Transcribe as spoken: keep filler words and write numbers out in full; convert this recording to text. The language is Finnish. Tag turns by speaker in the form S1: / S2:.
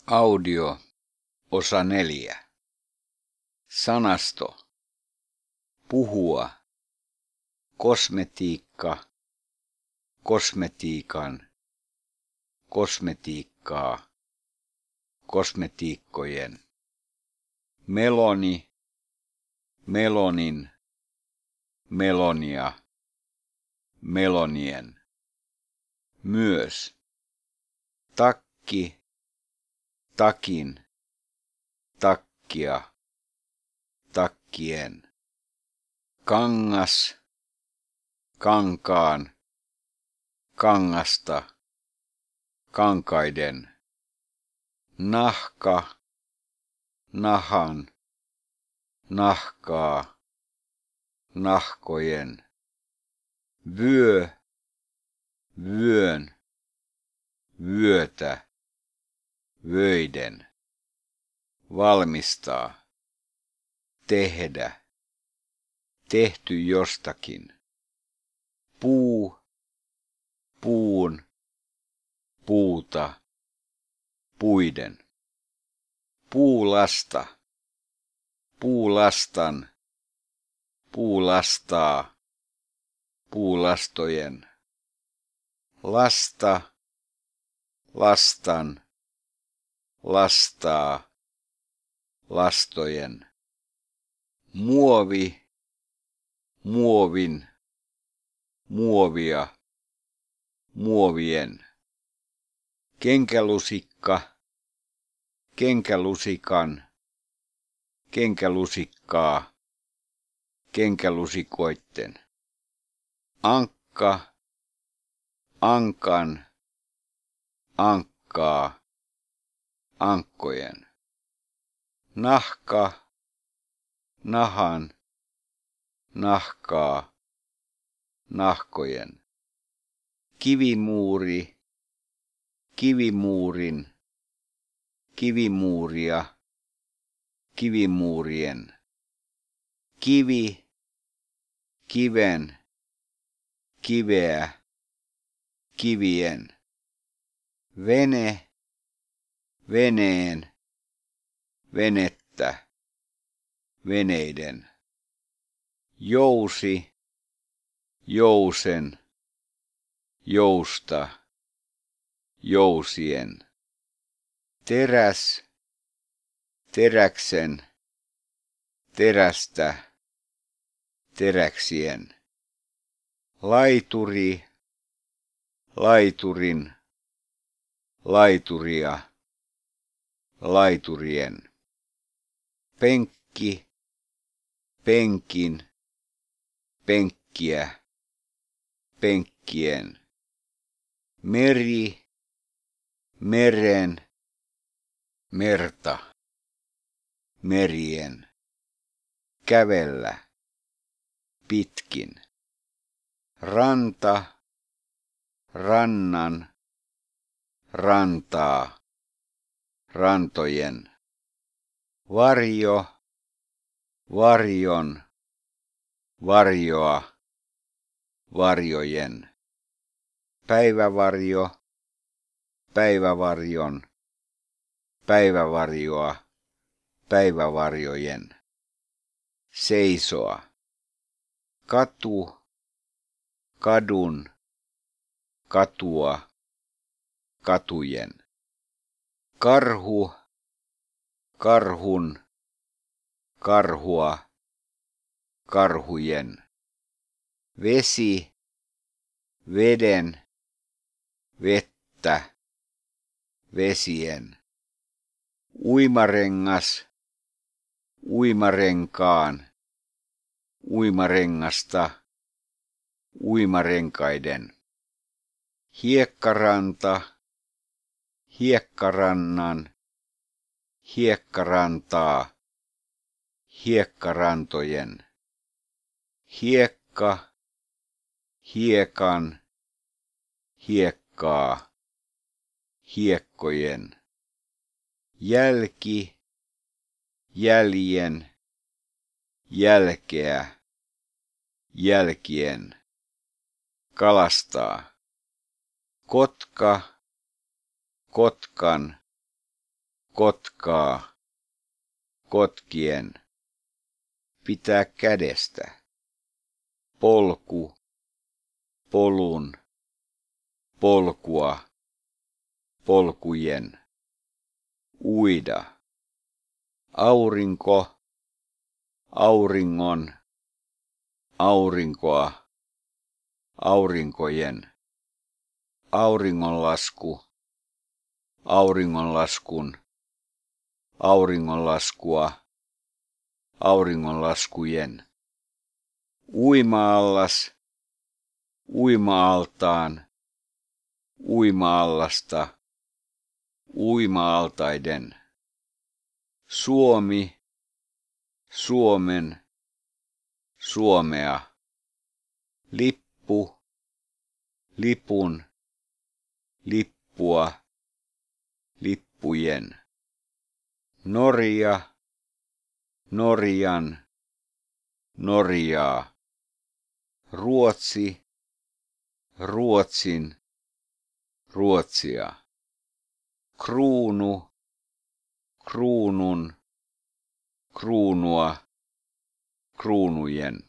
S1: Audio, osa neljä. Sanasto. Puhua. Kosmetiikka. Kosmetiikan. Kosmetiikkaa. Kosmetiikkojen. Meloni. Melonin. Melonia. Melonien. Myös. Takki. Takin. Takkia. Takkien. Kangas. Kankaan. Kangasta. Kankaiden. Nahka. Nahan. Nahkaa. Nahkojen. Vyö. Vyön. Vyötä. Vöiden. Valmistaa. Tehdä. Tehty jostakin. Puu. Puun. Puuta. Puiden. Puulasta. Puulastan. Puulastaa. Puulastojen. Lasta. Lastan. Lastaa. Lastojen. Muovi. Muovin. Muovia. Muovien. Kenkälusikka. Kenkälusikan. Kenkälusikkaa. Kenkälusikoitten. Ankka. Ankan. Ankkaa. Ankkojen. Nahka. Nahan. Nahkaa. Nahkojen. Kivimuuri. Kivimuurin. Kivimuuria. Kivimuurien. Kivi. Kiven. Kiveä. Kivien. Vene. Veneen. Venettä. Veneiden. Jousi. Jousen. Jousta. Jousien. Teräs. Teräksen. Terästä. Teräksien. Laituri. Laiturin. Laituria. Laiturien. Penkki. Penkin. Penkkiä. Penkkien. Meri. Meren. Merta. Merien. Kävellä. Pitkin. Ranta. Rannan. Rantaa. Rantojen. Varjo. Varjon. Varjoa. Varjojen. Päivävarjo. Päivävarjon. Päivävarjoa. Päivävarjojen. Seisoa. Katu. Kadun. Katua. Katujen. Karhu. Karhun. Karhua. Karhujen. Vesi. Veden. Vettä. Vesien. Uimarengas. Uimarenkaan. Uimarengasta. Uimarenkaiden. Hiekkaranta. Hiekkarannan. Hiekkarantaa. Hiekkarantojen. Hiekka. Hiekan. Hiekkaa. Hiekkojen. Jälki. Jäljen. Jälkeä. Jälkien. Kalastaa. Kotka. Kotkan. kotkaa, kotkien, pitää kädestä, polku, polun, polkua, polkujen, uida, aurinko, auringon, aurinkoa, aurinkojen, auringonlasku, auringonlaskun, auringonlaskua, auringonlaskujen, uima-allas, uima-altaan, uima-allasta, uima-altaiden, Suomi, Suomen, Suomea, lippu, lipun, lippua, lippujen, Norja, Norjan, Norjaa, Ruotsi, Ruotsin, Ruotsia, kruunu, kruunun, kruunua, kruunujen.